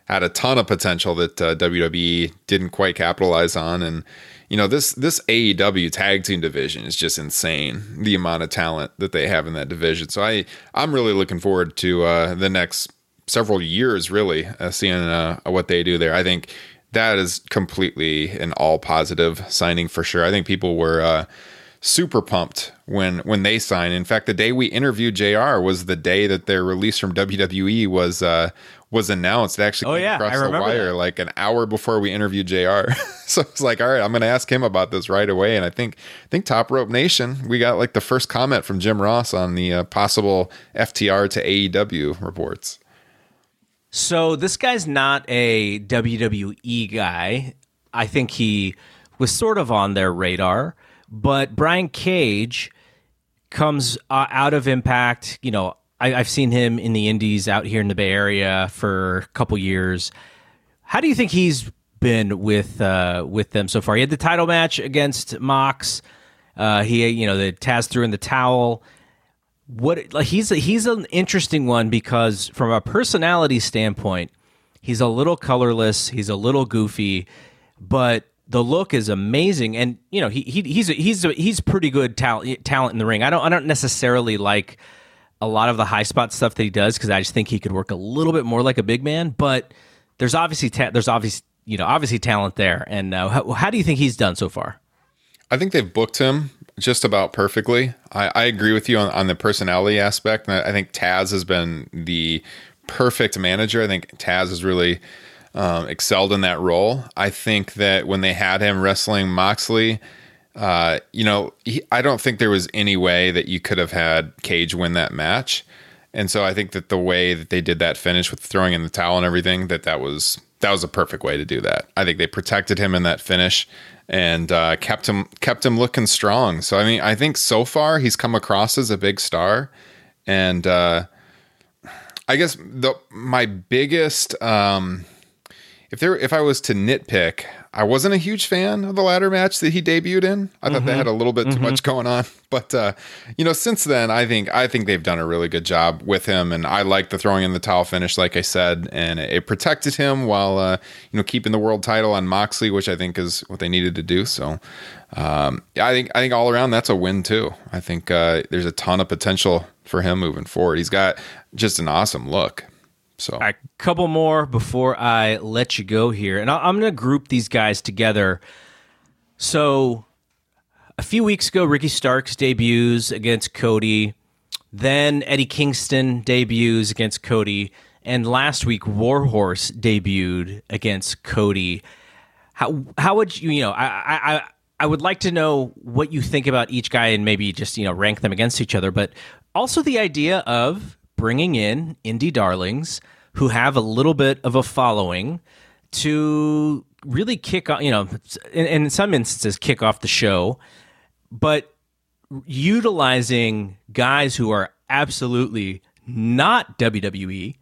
had a ton of potential that uh, W W E didn't quite capitalize on. And, you know, this this A E W tag team division is just insane, the amount of talent that they have in that division. So I, I'm really looking forward to uh, the next several years, really, uh, seeing uh, what they do there. I think that is completely an all positive signing for sure. I think people were uh, super pumped when when they signed. In fact, the day we interviewed J R was the day that their release from W W E was uh, was announced. It actually oh, came yeah, across I the remember wire that. like an hour before we interviewed J R. So it's like, all right, I'm going to ask him about this right away. And I think I think Top Rope Nation, we got like the first comment from Jim Ross on the uh, possible F T R to A E W reports. So this guy's not a W W E guy. I think he was sort of on their radar, but Brian Cage comes uh, out of Impact. You know, I, I've seen him in the Indies out here in the Bay Area for a couple years. How do you think he's been with uh, with them so far? He had the title match against Mox. Uh, he, you know, the Taz threw in the towel. What like he's a, he's an interesting one because from a personality standpoint, he's a little colorless, he's a little goofy, but the look is amazing. And you know he, he he's a, he's a, he's pretty good talent talent in the ring. I don't I don't necessarily like a lot of the high spot stuff that he does because I just think he could work a little bit more like a big man. But there's obviously ta- there's obviously you know obviously talent there. And uh, how, how do you think he's done so far? I think they've booked him just about perfectly. I, I agree with you on, on the personality aspect. And I think Taz has been the perfect manager. I think Taz has really um, excelled in that role. I think that when they had him wrestling Moxley, uh, you know, he, I don't think there was any way that you could have had Cage win that match. And so I think that the way that they did that finish with throwing in the towel and everything, that that was that was a perfect way to do that. I think they protected him in that finish and uh, kept him kept him looking strong. So I mean, I think so far he's come across as a big star, and uh, I guess the my biggest um, if there if I was to nitpick, I wasn't a huge fan of the ladder match that he debuted in. I thought mm-hmm. they had a little bit too mm-hmm. much going on, but uh, you know, since then, I think I think they've done a really good job with him, and I like the throwing in the towel finish, like I said, and it protected him while uh, you know keeping the world title on Moxley, which I think is what they needed to do. So, um, I think I think all around that's a win too. I think uh, there's a ton of potential for him moving forward. He's got just an awesome look. So, a couple more before I let you go here, and I'm going to group these guys together. So, a few weeks ago, Ricky Starks debuts against Cody. Then Eddie Kingston debuts against Cody, and last week Warhorse debuted against Cody. How how would you you know I I I would like to know what you think about each guy and maybe just you know rank them against each other, but also the idea of bringing in indie darlings who have a little bit of a following to really kick off, you know, in, in some instances, kick off the show, but utilizing guys who are absolutely not W W E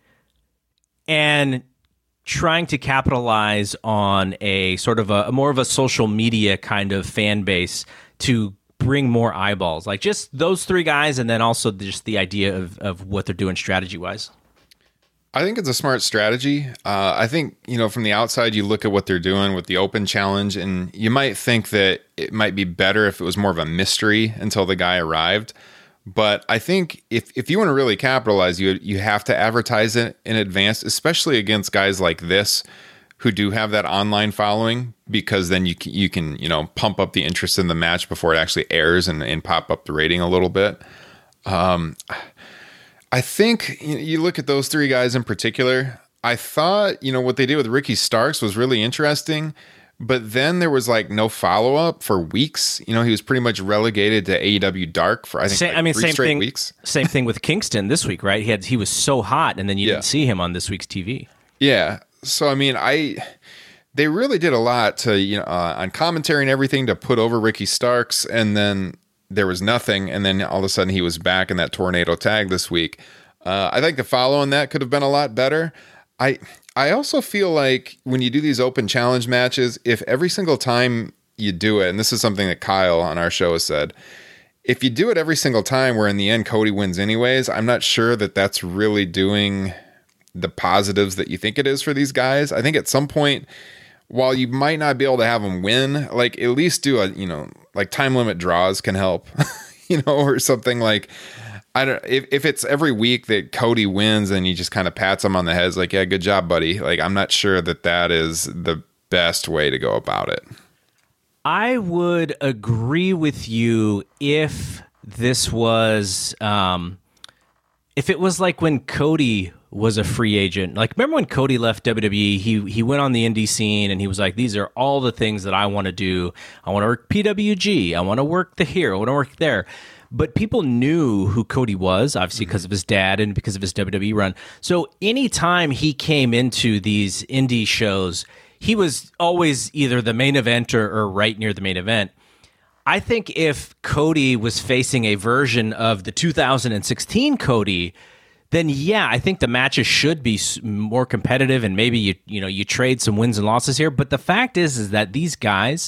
and trying to capitalize on a sort of a, a more of a social media kind of fan base to bring more eyeballs, like just those three guys, and then also just the idea of, of what they're doing strategy wise. I think it's a smart strategy. Uh, I think, you know, from the outside, you look at what they're doing with the open challenge, and you might think that it might be better if it was more of a mystery until the guy arrived. But I think if, if you want to really capitalize, you you have to advertise it in advance, especially against guys like this who do have that online following, because then you can, you can, you know, pump up the interest in the match before it actually airs and, and pop up the rating a little bit. Um, I think you look at those three guys in particular, I thought, you know, what they did with Ricky Starks was really interesting, but then there was like no follow-up for weeks. You know, he was pretty much relegated to A E W Dark for, I think, same, like I mean, three same straight thing, weeks. Same thing with Kingston this week, right? He had he was so hot, and then you yeah. didn't see him on this week's T V. Yeah. So, I mean, I they really did a lot to, you know, uh, on commentary and everything to put over Ricky Starks, and then there was nothing, and then all of a sudden he was back in that tornado tag this week. Uh, I think the follow on that could have been a lot better. I I also feel like when you do these open challenge matches, if every single time you do it, and this is something that Kyle on our show has said, if you do it every single time where in the end Cody wins anyways, I'm not sure that that's really doing the positives that you think it is for these guys. I think at some point, while you might not be able to have them win, like at least do a, you know, like time limit draws can help, you know, or something like, I don't, if, if it's every week that Cody wins and he just kind of pats him on the head, it's like, yeah, good job, buddy. Like, I'm not sure that that is the best way to go about it. I would agree with you if this was, um, if it was like when Cody was a free agent. Like, remember when Cody left W W E, he he went on the indie scene and he was like, these are all the things that I want to do. I want to work P W G. I want to work the here. I want to work there. But people knew who Cody was, obviously because of his dad and because of his W W E run. So anytime he came into these indie shows, he was always either the main event or, or right near the main event. I think if Cody was facing a version of the two thousand sixteen Cody, then yeah, I think the matches should be more competitive, and maybe you you know you trade some wins and losses here. But the fact is, is that these guys,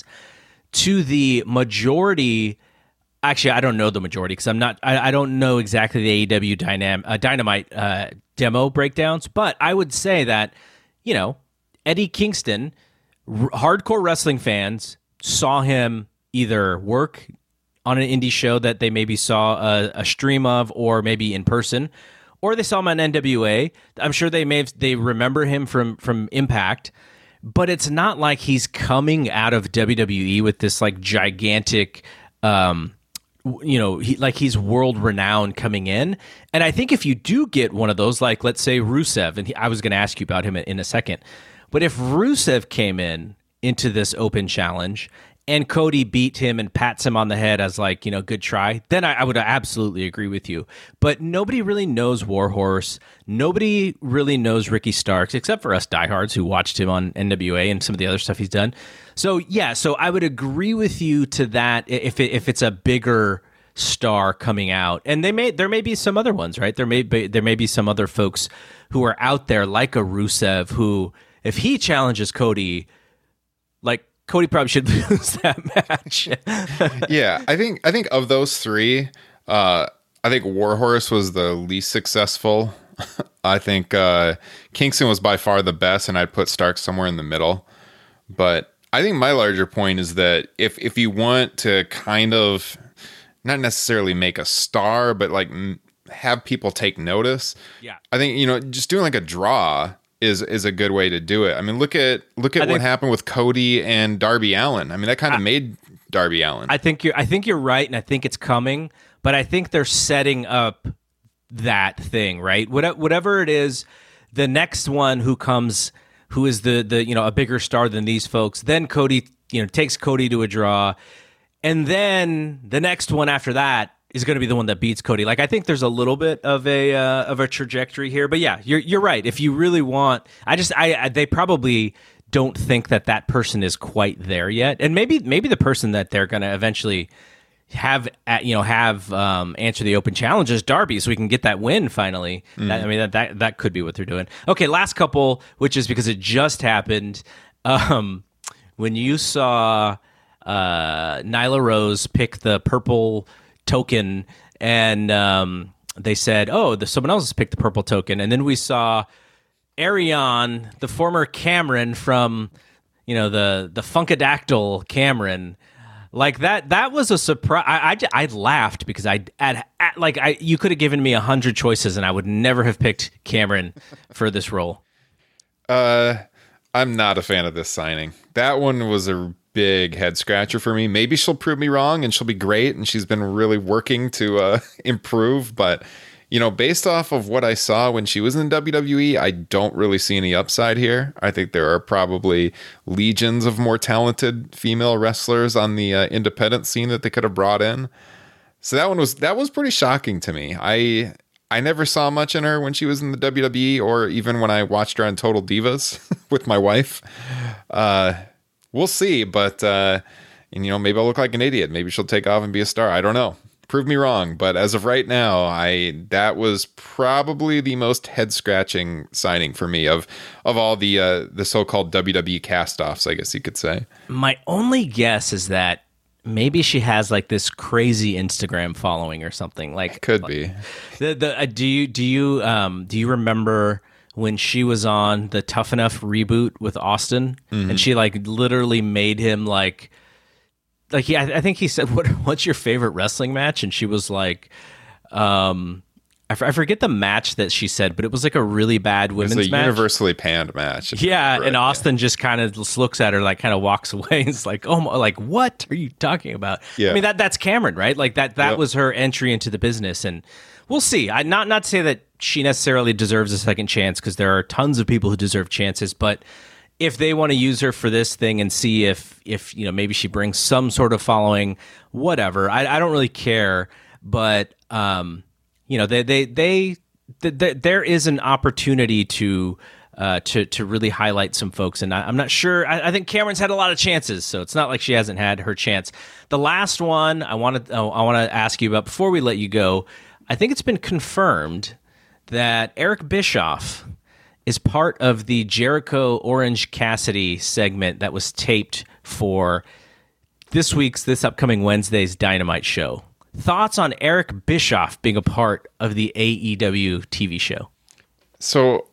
to the majority, actually I don't know the majority because I'm not I, I don't know exactly the A E W dynam, uh, Dynamite uh, demo breakdowns, but I would say that you know Eddie Kingston, r- hardcore wrestling fans saw him either work on an indie show that they maybe saw a, a stream of, or maybe in person. Or they saw him on N W A. I'm sure they may have, they remember him from from Impact, but it's not like he's coming out of W W E with this like gigantic, um, you know, he, like he's world renowned coming in. And I think if you do get one of those, like let's say Rusev, and he, I was going to ask you about him in, in a second, but if Rusev came in into this open challenge and Cody beat him and pats him on the head as like, you know, good try, then I, I would absolutely agree with you. But nobody really knows Warhorse. Nobody really knows Ricky Starks, except for us diehards who watched him on N W A and some of the other stuff he's done. So, yeah, so I would agree with you to that if it, if it's a bigger star coming out. And they may there may be some other ones, right? There may be, there may be some other folks who are out there like a Rusev who, if he challenges Cody, like, Cody probably should lose that match. Yeah, I think I think of those three, uh, I think Warhorse was the least successful. I think uh, Kingston was by far the best, and I'd put Stark somewhere in the middle. But I think my larger point is that if if you want to kind of not necessarily make a star, but like m- have people take notice, yeah, I think you know just doing like a draw is is a good way to do it. I mean, look at look at I what think, happened with Cody and Darby Allin. I mean, that kind of made Darby Allin. I think you're I think you're right, and I think it's coming, but I think they're setting up that thing, right? What, whatever it is, the next one who comes, who is the the you know a bigger star than these folks, then Cody you know takes Cody to a draw, and then the next one after that is going to be the one that beats Cody. Like, I think there's a little bit of a uh, of a trajectory here, but yeah, you're you're right. If you really want, I just I, I they probably don't think that that person is quite there yet, and maybe maybe the person that they're going to eventually have at, you know have um, answer the open challenge is Darby, so we can get that win finally. Mm. That, I mean that, that that could be what they're doing. Okay, last couple, which is because it just happened. Um, when you saw uh, Nyla Rose pick the purple token, and um, they said, oh, the, someone else has picked the purple token, and then we saw Arion, the former Cameron from, you know, the the Funkadactyl Cameron, like that. That was a surprise. I, I, I laughed because I at, at, like I you could have given me a hundred choices, and I would never have picked Cameron for this role. Uh, I'm not a fan of this signing. That one was a big head scratcher for me. Maybe she'll prove me wrong and she'll be great, and she's been really working to uh, improve. But, you know, based off of what I saw when she was in W W E, I don't really see any upside here. I think there are probably legions of more talented female wrestlers on the uh, independent scene that they could have brought in. So that one was that was pretty shocking to me. I I never saw much in her when she was in the W W E, or even when I watched her on Total Divas with my wife. Uh, we'll see, but uh, and, you know, maybe I'll look like an idiot. Maybe she'll take off and be a star. I don't know. Prove me wrong. But as of right now, I that was probably the most head scratching signing for me of of all the uh, the so-called W W E cast-offs, I guess you could say. My only guess is that maybe she has like this crazy Instagram following or something. Like, could be. The the uh, do you do you um do you remember when she was on the Tough Enough reboot with Austin, mm-hmm. and she like literally made him like, like yeah, I think he said, "What what's your favorite wrestling match?" And she was like, um, I, f- I forget the match that she said, but it was like a really bad women's it's a match, universally panned match. Yeah, right, and Austin yeah. just kind of just looks at her, like kind of walks away. It's like, oh, my, like what are you talking about? Yeah. I mean that that's Cameron, right? Like that that yep. was her entry into the business, and we'll see. I not not to say that she necessarily deserves a second chance, because there are tons of people who deserve chances, but if they want to use her for this thing and see if if you know maybe she brings some sort of following, whatever. I, I don't really care, but um, you know they they they, they, they there is an opportunity to. Uh, to to really highlight some folks, and I, I'm not sure. I, I think Cameron's had a lot of chances, so it's not like she hasn't had her chance. The last one I wanted oh, I want to ask you about before we let you go. I think it's been confirmed that Eric Bischoff is part of the Jericho Orange Cassidy segment that was taped for this week's, this upcoming Wednesday's Dynamite show. Thoughts on Eric Bischoff being a part of the A E W T V show? So,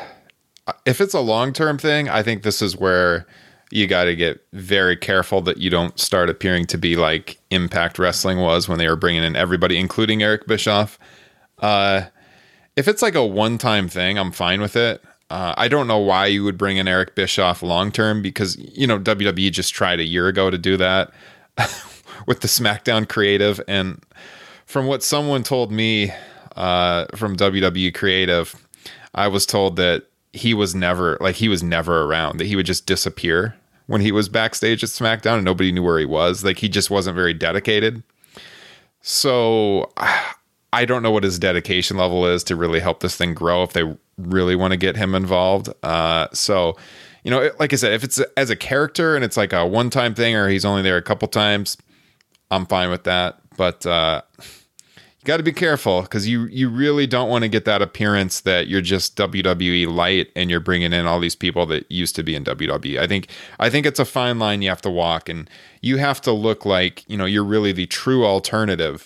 if it's a long-term thing, I think this is where you got to get very careful that you don't start appearing to be like Impact Wrestling was when they were bringing in everybody, including Eric Bischoff. Uh, if it's like a one-time thing, I'm fine with it. Uh, I don't know why you would bring in Eric Bischoff long-term, because, you know, W W E just tried a year ago to do that with the SmackDown creative. And from what someone told me uh, from W W E creative, I was told that he was never like he was never around, that he would just disappear when he was backstage at SmackDown and nobody knew where he was. Like, he just wasn't very dedicated. So I don't know what his dedication level is to really help this thing grow if they really want to get him involved. Uh, so, you know, like I said, if it's as a character and it's like a one-time thing, or he's only there a couple times, I'm fine with that. But uh, you got to be careful, because you you really don't want to get that appearance that you're just W W E light and you're bringing in all these people that used to be in W W E. I think I think it's a fine line you have to walk, and you have to look like, you know, you're really the true alternative.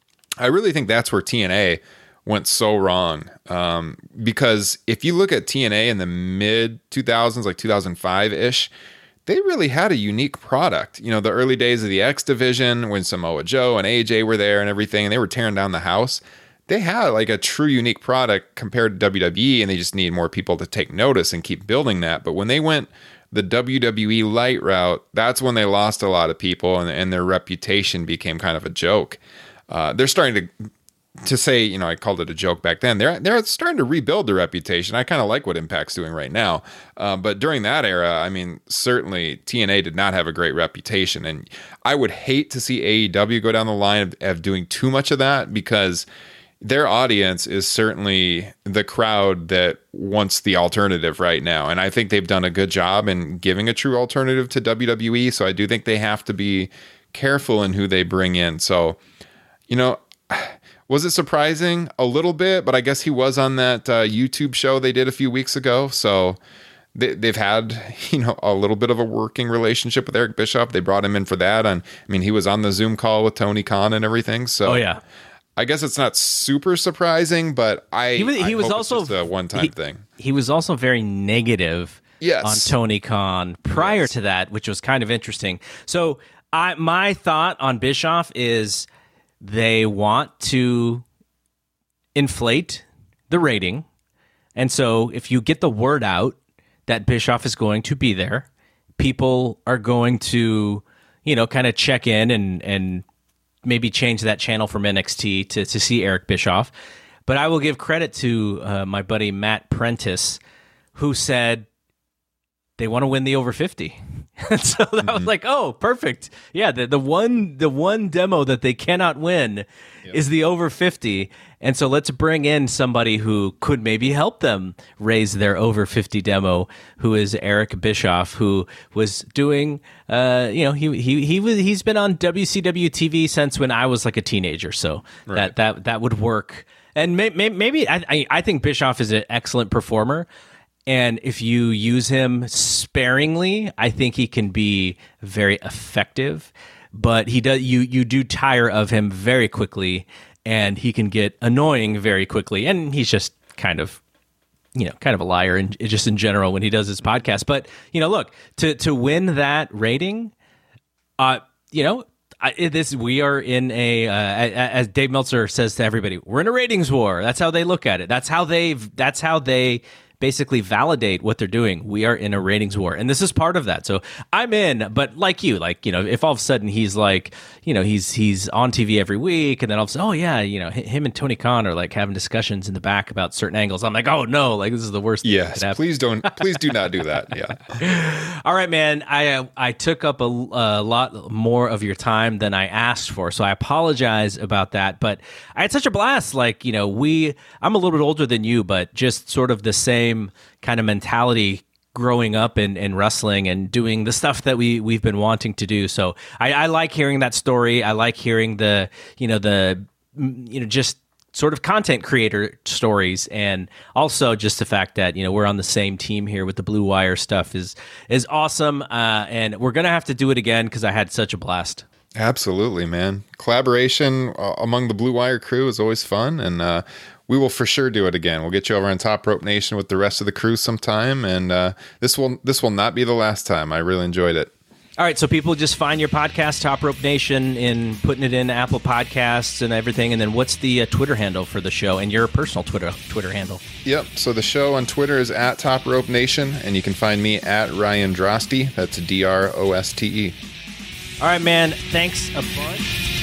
I really think that's where T N A went so wrong, um, because if you look at T N A in the mid two thousands, like two thousand five ish, they really had a unique product. You know, the early days of the X Division, when Samoa Joe and A J were there and everything, and they were tearing down the house, they had like a true unique product compared to W W E, and they just need more people to take notice and keep building that. But when they went the W W E light route, that's when they lost a lot of people, and, and their reputation became kind of a joke. Uh, they're starting to to say, you know, I called it a joke back then. They're they're starting to rebuild their reputation. I kind of like what Impact's doing right now. Uh, but during that era, I mean, certainly T N A did not have a great reputation. And I would hate to see A E W go down the line of, of doing too much of that, because their audience is certainly the crowd that wants the alternative right now. And I think they've done a good job in giving a true alternative to W W E. So I do think they have to be careful in who they bring in. So, you know, was it surprising? A little bit, but I guess he was on that uh, YouTube show they did a few weeks ago. So they, they've had, you know, a little bit of a working relationship with Eric Bischoff. They brought him in for that. And I mean, he was on the Zoom call with Tony Khan and everything. So oh yeah, I guess it's not super surprising, but I he was, he I was hope also it's just a one-time he, thing. He was also very negative yes. on Tony Khan prior yes. to that, which was kind of interesting. So I my thought on Bischoff is they want to inflate the rating. And so if you get the word out that Bischoff is going to be there, people are going to, you know, kind of check in and, and maybe change that channel from N X T to, to see Eric Bischoff. But I will give credit to uh, my buddy Matt Prentice, who said they want to win the over fifty. And so that mm-hmm. was like, oh, perfect. Yeah, the, the one the one demo that they cannot win yep. is the over fifty. And so let's bring in somebody who could maybe help them raise their over fifty demo, who is Eric Bischoff, who was doing, uh, you know, he he he was he's been on W C W T V since when I was like a teenager. So right. that that that would work. And may, may, maybe I I think Bischoff is an excellent performer. And if you use him sparingly, I think he can be very effective. But he does you you do tire of him very quickly, and he can get annoying very quickly. And he's just kind of, you know, kind of a liar and just in general when he does his podcast. But, you know, look, to to win that rating, uh, you know, I, this we are in a uh, as Dave Meltzer says to everybody, we're in a ratings war. That's how they look at it. That's how they've that's how they basically validate what they're doing. We are in a ratings war, and this is part of that. So I'm in, but like you, like, you know, if all of a sudden he's like, you know, he's he's on T V every week, and then all of a sudden, oh yeah, you know, him and Tony Khan are like having discussions in the back about certain angles. I'm like, oh no, like this is the worst thing that Yes, could happen. please don't, please do not do that. Yeah. All right, man. I uh, I took up a, a lot more of your time than I asked for, so I apologize about that. But I had such a blast. Like, you know, we I'm a little bit older than you, but just sort of the same kind of mentality growing up in, in wrestling and doing the stuff that we we've been wanting to do. So I, I like hearing that story. I like hearing the you know the you know just sort of content creator stories, and also just the fact that, you know, we're on the same team here with the Blue Wire stuff is is awesome. Uh, and we're gonna have to do it again because I had such a blast. Absolutely, man. Collaboration uh, among the Blue Wire crew is always fun, and uh, we will for sure do it again. We'll get you over on Top Rope Nation with the rest of the crew sometime, and uh, this will this will not be the last time. I really enjoyed it. All right, so people just find your podcast, Top Rope Nation, in putting it in Apple Podcasts and everything. And then what's the uh, Twitter handle for the show and your personal Twitter Twitter handle? Yep. So the show on Twitter is at Top Rope Nation, and you can find me at Ryan Drosty. That's D R O S T E. All right, man. Thanks a bunch.